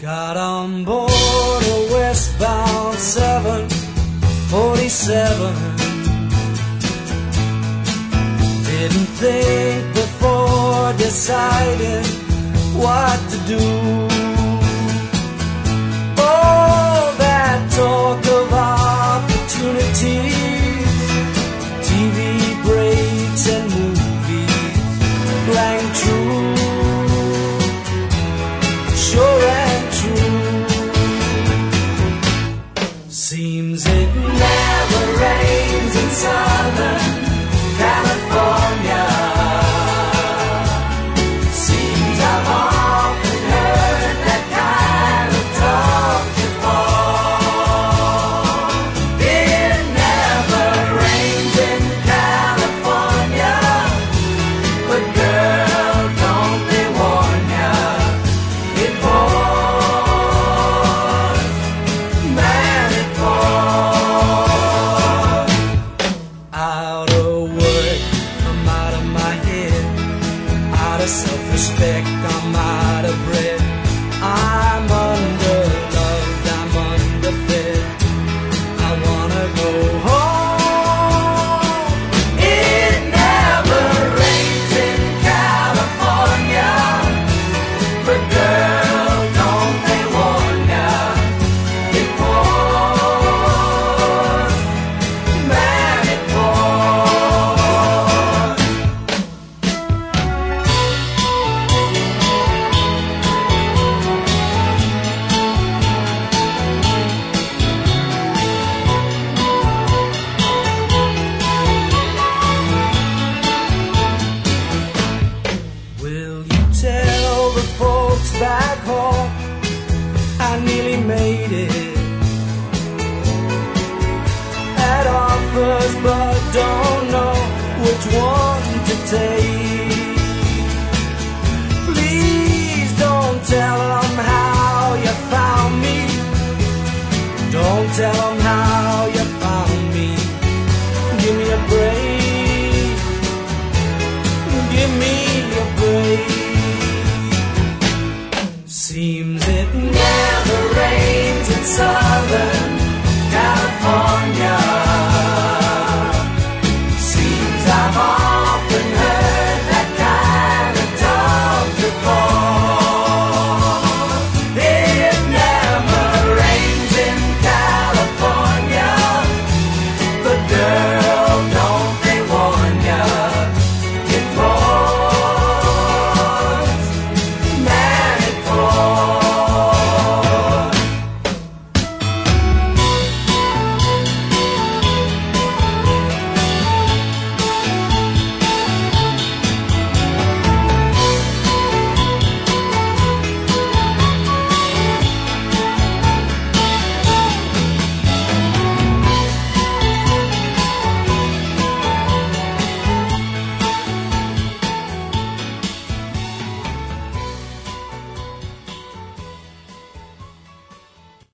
Got on board a westbound 747. Didn't think before deciding what to do. All that talk of opportunities, TV breaks and movies rang true, sure and true. Seems it never rains in Southern California. Seems I've often heard that kind of talk before. It never rains in California, but girl, don't they warn ya, it pours, man, it pours. Out of work, I'm out of my head. Out of self-respect, I'm out of breath. I'm underloved, I'm underfed. I wanna go home. It never rains in California, but girl, don't they warn ya, it pours, man, it pours. Will you tell the folks back home I nearly made it? Had offers but don't know which one to take. Please don't tell them how you found me. Don't tell them how you found me. Give me a break. Give me a break. Seems it never rains in summer.